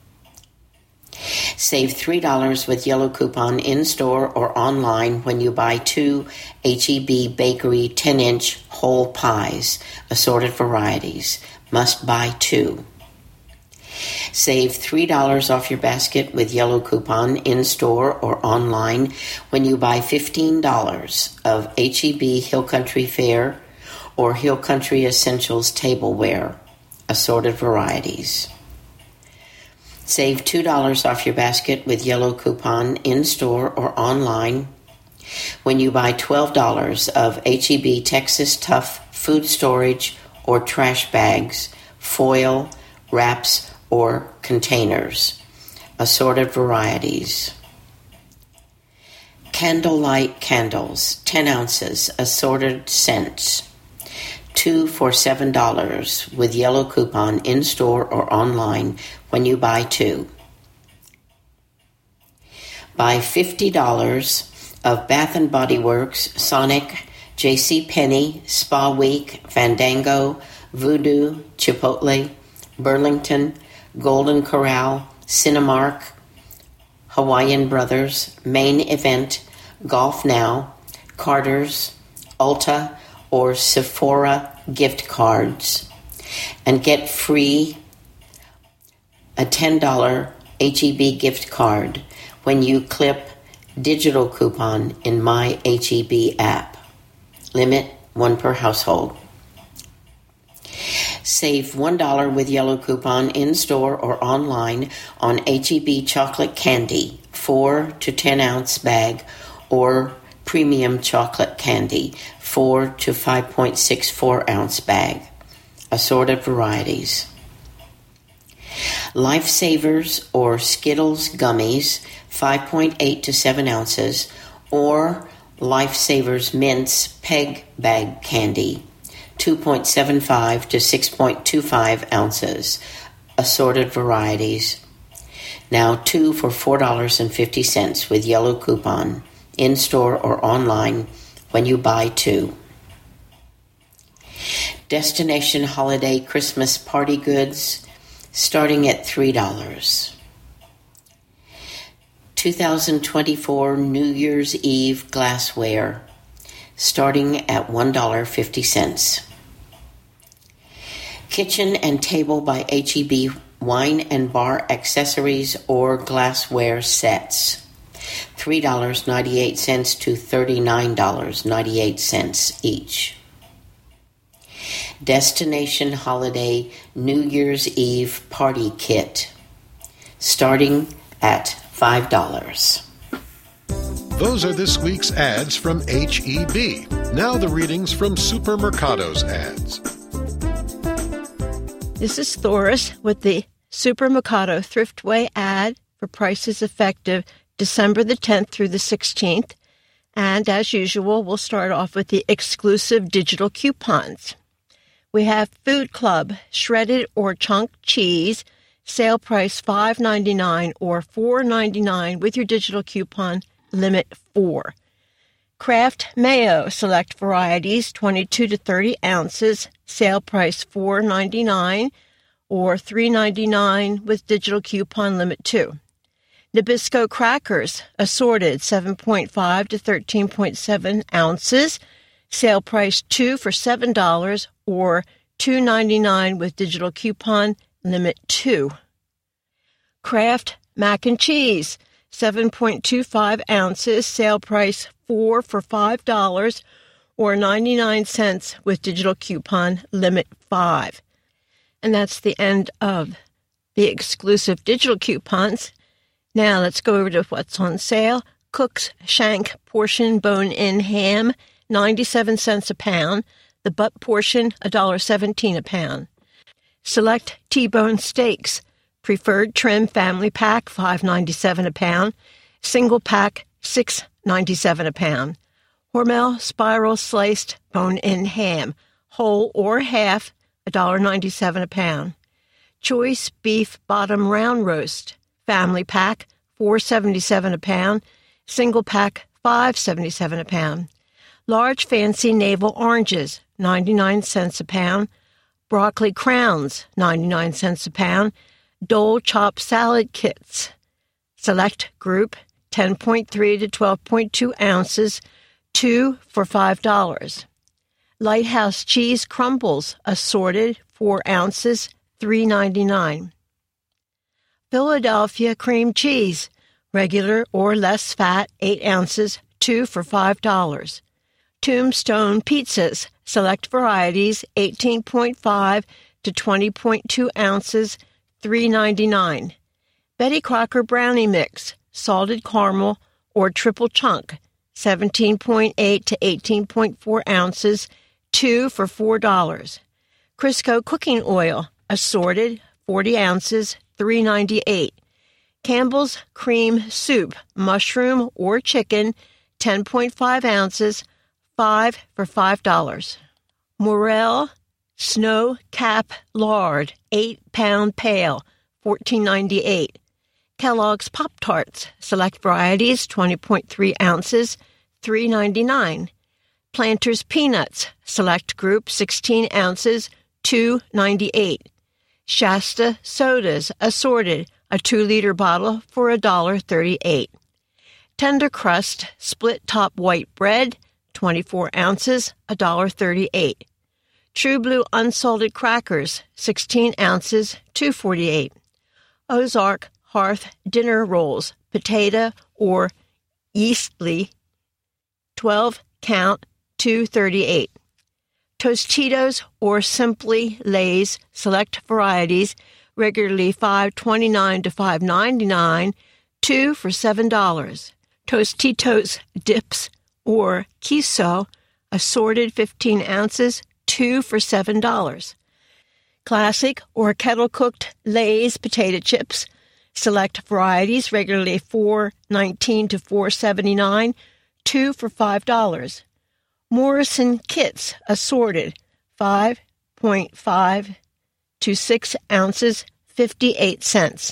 Save $3 with yellow coupon in-store or online when you buy 2 H-E-B Bakery 10-inch whole pies, assorted varieties. Must buy 2. Save $3 off your basket with yellow coupon in-store or online when you buy $15 of H-E-B Hill Country Fare or Hill Country Essentials tableware, assorted varieties. Save $2 off your basket with yellow coupon in-store or online when you buy $12 of H-E-B Texas Tough food storage or trash bags, foil, wraps, or containers, assorted varieties. Candlelight candles, 10 ounces, assorted scents, 2 for $7 with yellow coupon in-store or online when you buy 2. Buy $50 of Bath & Body Works, Sonic, JCPenney, Spa Week, Fandango, Voodoo, Chipotle, Burlington, Golden Corral, Cinemark, Hawaiian Brothers, Main Event, Golf Now, Carter's, Ulta, or Sephora gift cards, and get free a $10 H-E-B gift card when you clip digital coupon in My H-E-B app. Limit 1 per household. Save $1 with yellow coupon in-store or online on H-E-B chocolate candy, 4 to 10 ounce bag, or premium chocolate candy, 4 to 5.64 ounce bag, assorted varieties. Lifesavers or Skittles gummies, 5.8 to 7 ounces, or Lifesavers Mints Peg Bag Candy, 2.75 to 6.25 ounces, assorted varieties. Now 2 for $4.50 with yellow coupon, in-store or online when you buy 2. Destination Holiday Christmas Party Goods, starting at $3. 2024 New Year's Eve glassware, starting at $1.50. Kitchen and Table by H-E-B wine and bar accessories or glassware sets, $3.98 to $39.98 each. Destination Holiday New Year's Eve Party Kit, starting at $5. Those are this week's ads from H-E-B. Now the readings from Supermercado's ads. This is Thoris with the Supermercado Thriftway ad for prices effective December the 10th through the 16th. And as usual, we'll start off with the exclusive digital coupons. We have Food Club shredded or chunk cheese, sale price $5.99 or $4.99 with your digital coupon, limit 4. Kraft Mayo select varieties, 22 to 30 ounces, sale price $4.99 or $3.99 with digital coupon, limit 2. Nabisco crackers assorted, 7.5 to 13.7 ounces, sale price 2 for $7 or $2.99 with digital coupon, limit 2. Kraft mac and cheese, 7.25 ounces, sale price 4 for $5 or 99 cents with digital coupon, limit 5. And that's the end of the exclusive digital coupons. Now let's go over to what's on sale. Cook's Shank portion bone-in ham, 97 cents a pound. The butt portion, $1.17 a pound. Select T-bone steaks, preferred trim family pack, $5.97 a pound. Single pack, $6.97 a pound. Hormel spiral sliced bone-in ham, whole or half, $1.97 a pound. Choice beef bottom round roast, family pack, $4.77 a pound. Single pack, $5.77 a pound. Large fancy navel oranges, 99 cents a pound. Broccoli crowns, 99 cents a pound. Dole chopped salad kits, select group, 10.3 to 12.2 ounces, 2 for $5. Lighthouse cheese crumbles, assorted, 4 ounces, $3.99. Philadelphia cream cheese, regular or less fat, 8 ounces, 2 for $5. Tombstone pizzas, select varieties, 18.5 to 20.2 ounces, $3.99. Betty Crocker brownie mix, salted caramel or triple chunk, 17.8 to 18.4 ounces, 2 for $4. Crisco cooking oil, assorted, 40 ounces, $3.98. Campbell's cream soup, mushroom or chicken, 10.5 ounces, 5 for $5. Morel snow cap lard, 8-pound pail, $14.98. Kellogg's Pop-Tarts, select varieties, 20.3 ounces, $3.99. Planters Peanuts, select group, 16 ounces, $2.98. Shasta sodas, assorted, a 2-liter bottle for $1.38. Tender Crust split top white bread, 24 ounces, $1.38. True Blue unsalted crackers, 16 ounces, $2.48. Ozark Hearth dinner rolls, potato or yeastly, 12 count, $2.38. Tostitos or Simply Lay's, select varieties, regularly $5.29 to $5.99, 2 for $7. Tostitos dips or queso, assorted, 15 ounces, 2 for $7. Classic or kettle-cooked Lay's potato chips, select varieties, regularly $4.19 to $4.79, 2 for $5. Morrison kits, assorted, 5.5 to 6 ounces, 58 cents.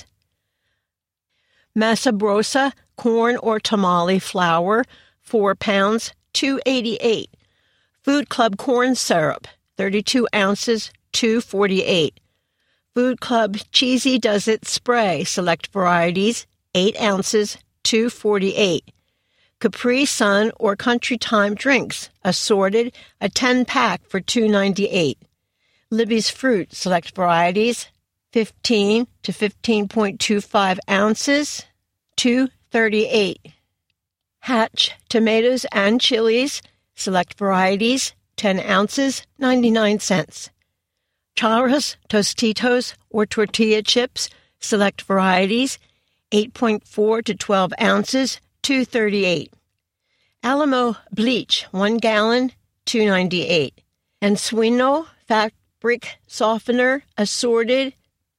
Massa Brosa corn or tamale flour, 4 pounds, $2.88. Food Club corn syrup, 32 ounces, $2.48. Food Club Cheesy Does It spray, select varieties, 8 ounces, $2.48. Capri Sun or Country Time drinks, assorted, a 10-pack for $2.98. Libby's Fruit, select varieties, 15 to 15.25 ounces, $2.38. Hatch tomatoes and chilies, select varieties, 10 ounces, 99 cents. Charros Tostitos or tortilla chips, select varieties, 8.4 to 12 ounces, $2.38. Alamo bleach, 1 gallon, $2.98. And Suino fabric softener, assorted,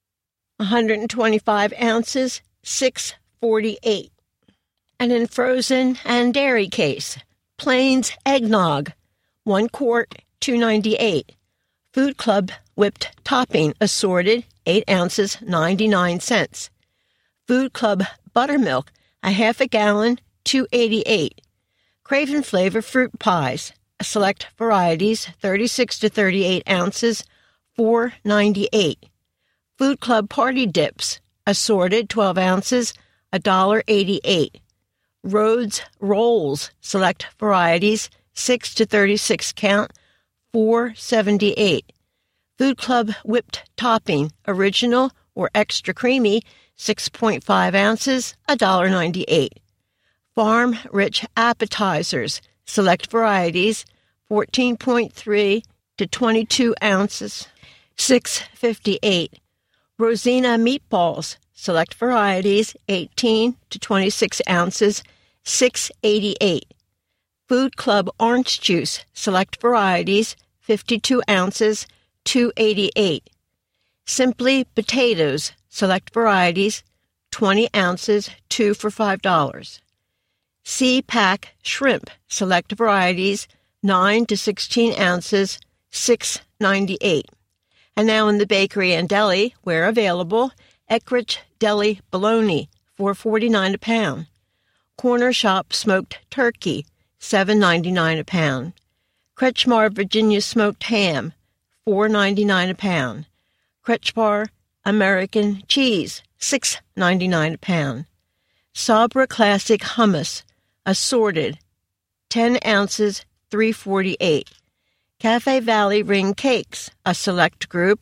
125 ounces, $6.48. And in frozen and dairy case, Plains eggnog, 1 quart, $2.98. Food Club whipped topping, assorted, 8 ounces, 99 cents. Food Club buttermilk, a half a gallon, $2.88. Craven Flavor fruit pies, select varieties, 36 to 38 ounces, $4.98. Food Club party dips, assorted, 12 ounces, $1.88. Rhodes rolls, select varieties, 6 to 36 count, $4.78. Food Club whipped topping, original or extra creamy, 6.5 ounces, $1.98. Farm Rich appetizers, select varieties, 14.3 to 22 ounces, $6.58. Rosina meatballs, select varieties, 18 to 26 ounces, $6.88. Food Club orange juice, select varieties, 52 ounces, $2.88. Simply potatoes, select varieties, 20 ounces, 2 for $5. C-Pack shrimp, select varieties, 9 to 16 ounces, $6.98. And now in the bakery and deli, where available, Eckrich Deli Bologna, $4.49 a pound. Corner Shop Smoked Turkey, $7.99 a pound. Kretschmar Virginia Smoked Ham, $4.99 a pound. Kretschmar American Cheese, $6.99 a pound. Sabra Classic Hummus, assorted, 10 ounces, $3.48. Cafe Valley Ring Cakes, a select group,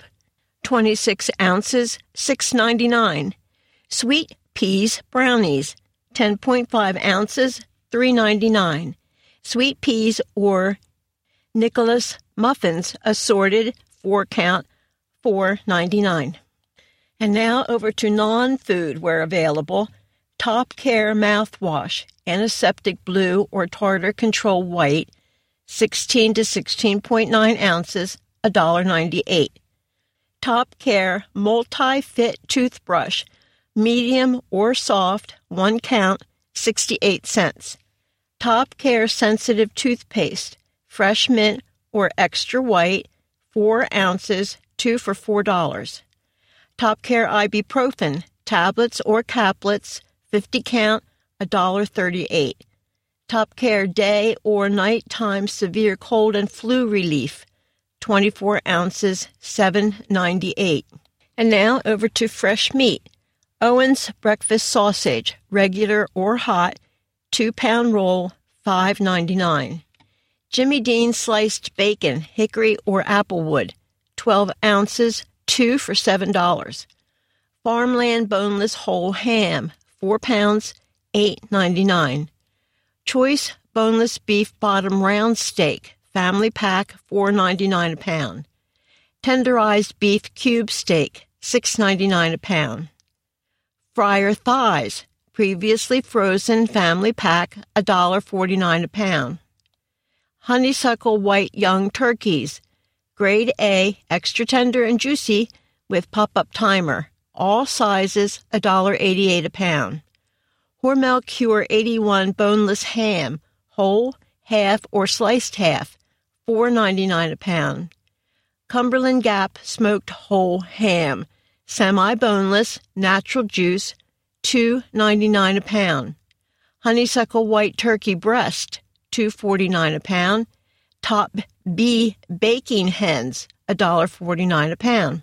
26 ounces, $6.99. Sweet Peas Brownies, 10.5 ounces, $3.99. Sweet Peas or Nicholas Muffins, assorted, 4-count, $4.99. And now over to non-food where available. Top Care Mouthwash, Antiseptic Blue or Tartar Control White, 16 to 16.9 ounces, $1.98. Top Care Multi-Fit Toothbrush, medium or soft, 1 count, 68 cents. Top Care Sensitive Toothpaste, fresh mint or extra white, 4 ounces, 2 for $4. Top Care Ibuprofen, tablets or caplets, 50 count, $1.38. Top Care Day or Nighttime Severe Cold and Flu Relief, 24 ounces, $7.98. And now over to fresh meat. Owen's Breakfast Sausage, regular or hot, 2-pound roll, $5.99. Jimmy Dean Sliced Bacon, hickory or applewood, 12 ounces, 2 for $7. Farmland Boneless Whole Ham, 4 pounds, $8.99. Choice Boneless Beef Bottom Round Steak, Family Pack, $4.99 a pound. Tenderized Beef Cube Steak, $6.99 a pound. Fryer Thighs, previously frozen Family Pack, $1.49 a pound. Honeysuckle White Young Turkeys, Grade A, extra tender and juicy, with pop-up timer. All sizes, $1.88 a pound. Hormel Cure 81 Boneless Ham, whole, half, or sliced half, $4.99 a pound. Cumberland Gap Smoked Whole Ham, semi-boneless, natural juice, $2.99 a pound. Honeysuckle White Turkey Breast, $2.49 a pound. Top B Baking Hens, $1.49 a pound.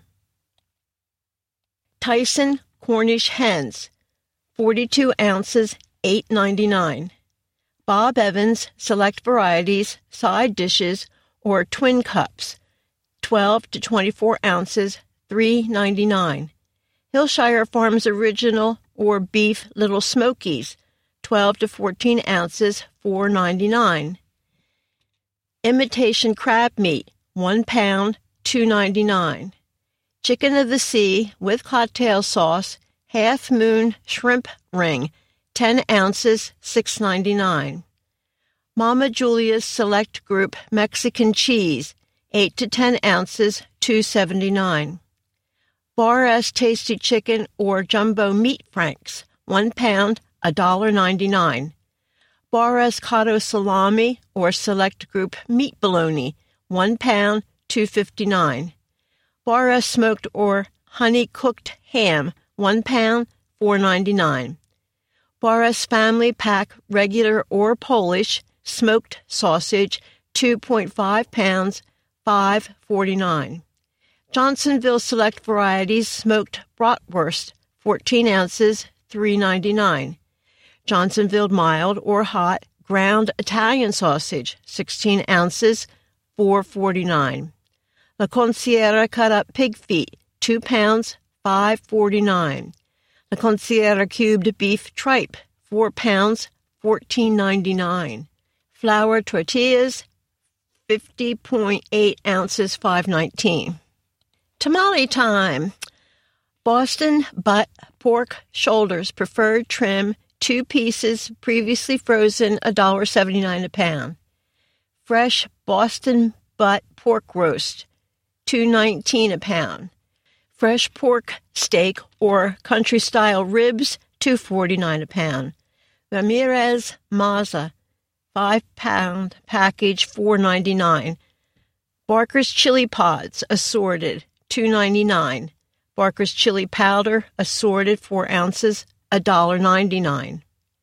Tyson Cornish Hens, 42 ounces, $8.99. Bob Evans Select Varieties Side Dishes or Twin Cups, 12 to 24 ounces, $3.99. Hillshire Farms Original or Beef Little Smokies, 12 to 14 ounces, $4.99. Imitation Crab Meat, 1 pound, $2.99. Chicken of the Sea with cocktail sauce, Half Moon Shrimp Ring, 10 ounces, $6.99. Mama Julia's Select Group Mexican Cheese, 8 to 10 ounces, $2.79. Bar S Tasty Chicken or Jumbo Meat Franks, 1 pound, $1.99. Bar S Cotto Salami or Select Group Meat Bologna, 1 pound, $2.59. Bar S Smoked or Honey Cooked Ham, 1 pound, $4.99. Bar S Family Pack Regular or Polish Smoked Sausage, 2.5 pounds, $5.49. Johnsonville Select Varieties Smoked Bratwurst, 14 ounces, $3.99. Johnsonville Mild or Hot Ground Italian Sausage, 16 ounces, $4.49. La Concierra Cut Up Pig Feet, 2 pounds, $5.49. La Concierra Cubed Beef Tripe, 4 pounds, $14.99. Flour Tortillas, 50.8 ounces, $5.19. Tamale time. Boston Butt Pork Shoulders Preferred Trim, 2 pieces, previously frozen, $1.79 a pound. Fresh Boston Butt Pork Roast, $2.19 a pound. Fresh pork steak or country-style ribs, $2.49 a pound. Ramirez Maza, 5-pound package, $4.99. Barker's chili pods, assorted, $2.99. Barker's chili powder, assorted, 4 ounces, $1.99.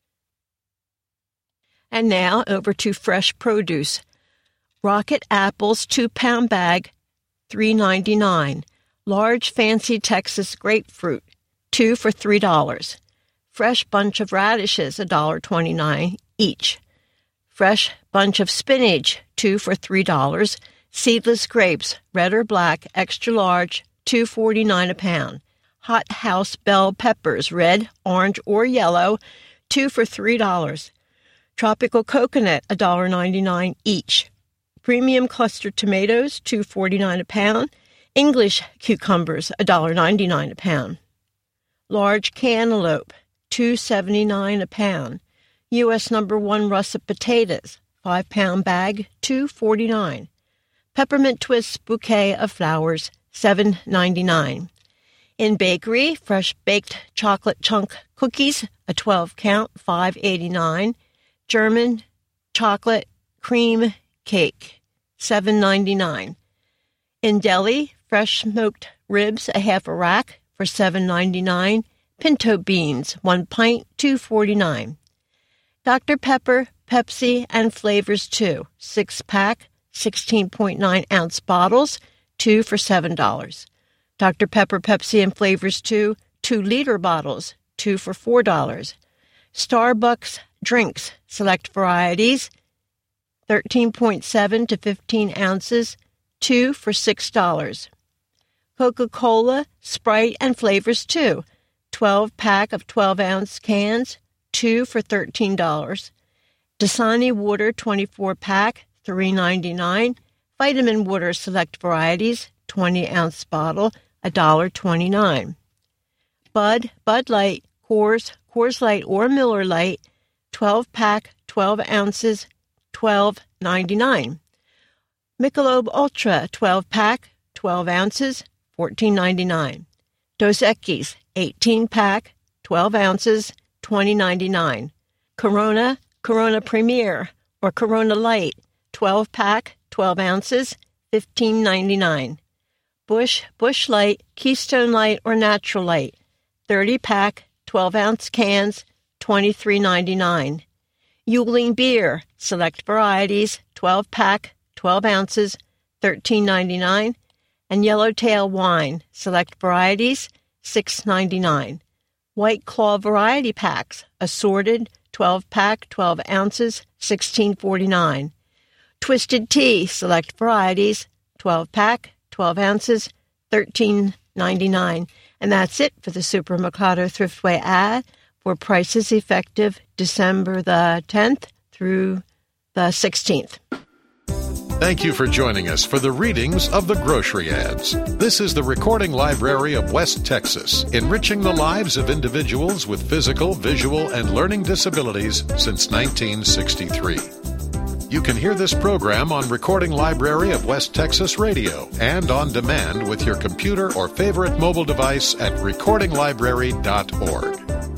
And now over to fresh produce. Rocket apples, 2-pound bag, $3.99. Large fancy Texas grapefruit, 2 for $3. Fresh bunch of radishes, $1.29 each. Fresh bunch of spinach, 2 for $3. Seedless grapes, red or black, extra large, $2.49 a pound. Hot house bell peppers, red, orange, or yellow, 2 for $3. Tropical coconut, $1.99 each. Premium cluster tomatoes, $2.49 a pound. English cucumbers, $1.99 a pound. Large cantaloupe, $2.79 a pound. U.S. No. 1 russet potatoes, 5-pound bag, $2.49. Peppermint twist bouquet of flowers, $7.99. In bakery, fresh baked chocolate chunk cookies, a 12-count, $5.89. German chocolate cream cake, $7.99. In deli, fresh smoked ribs, a half a rack for $7.99. Pinto beans, 1 pint, $2.49. Dr. Pepper, Pepsi, and Flavors 2, 6-pack, 16.9-ounce bottles, 2 for $7. Dr. Pepper, Pepsi, and Flavors 2, 2-liter bottles, 2 for $4. Starbucks drinks, select varieties, 13.7 to 15 ounces, 2 for $6. Coca-Cola, Sprite, and Flavors 2, 12-pack of 12-ounce cans, 2 for $13. Dasani water, 24-pack, $3.99. Vitamin water, select varieties, 20-ounce bottle, $1.29. Bud Light, Coors Light, or Miller Lite, 12-pack, 12 ounces, $12.99. Michelob Ultra, 12-pack, 12 ounces, $14.99. Dos Equis, 18-pack, 12 ounces, $20.99. Corona Premier, or Corona Light, 12-pack, 12 ounces, $15.99. Busch Light, Keystone Light, or Natural Light, 30-pack, 12-ounce cans, $23.99. Yuengling Beer, select varieties, 12-pack, 12 ounces, $13.99. And Yellowtail Wine, select varieties, $6.99. White Claw variety packs, assorted, 12-pack, 12 ounces, $16.49. Twisted Tea, select varieties, 12-pack, 12 ounces, $13.99. And that's it for the Super Mikado Thriftway ad for prices effective December the 10th through the 16th. Thank you for joining us for the readings of the grocery ads. This is the Recording Library of West Texas, enriching the lives of individuals with physical, visual, and learning disabilities since 1963. You can hear this program on Recording Library of West Texas Radio and on demand with your computer or favorite mobile device at recordinglibrary.org.